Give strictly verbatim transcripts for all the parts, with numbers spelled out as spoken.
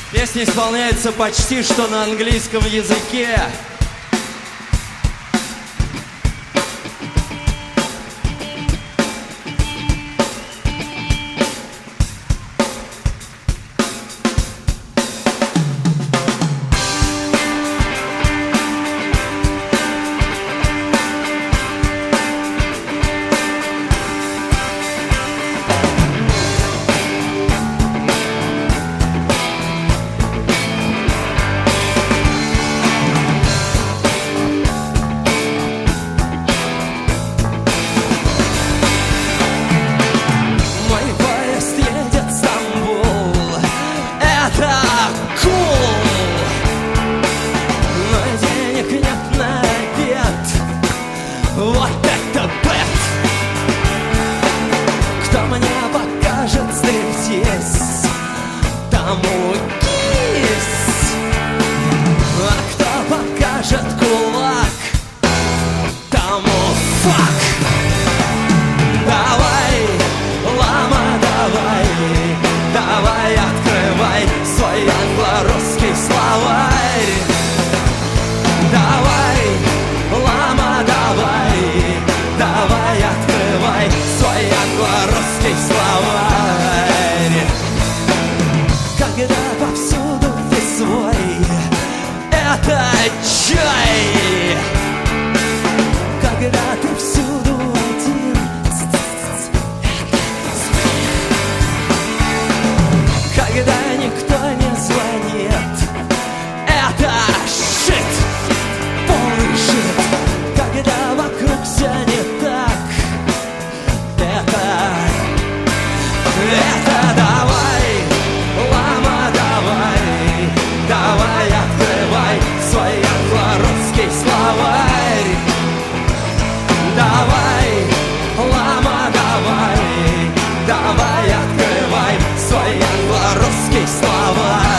Песня исполняется почти что на английском языке. Вот это бэт! Кто мне покажет стриптиз, тому кис. А кто покажет кулак, тому фак. Давай, лама, давай, давай, открывай свой англо-русский словарь. Давай, лама, давай, давай, открывай свой англо-русский словарь. Когда повсюду ты свой, это чай. Когда ты всюду один, это смех. Когда никто не звонит, это shit, полный shit. Когда вокруг все не так, это, это давай, лама, давай, давай, открывай свой англо-русский словарь. Давай, лама, давай, давай, открывай свой англо-русский словарь.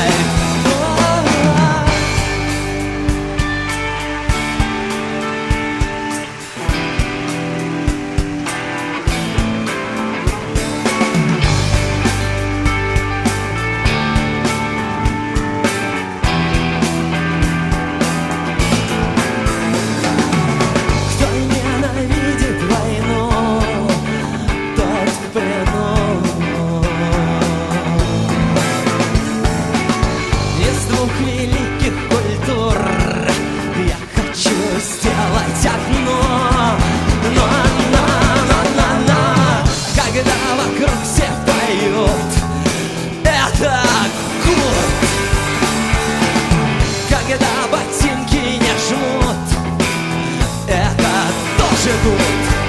Великих культур я хочу сделать одно. Но, но, но, но, но, когда вокруг все поют, это гуд. Когда ботинки не жмут, это тоже гуд.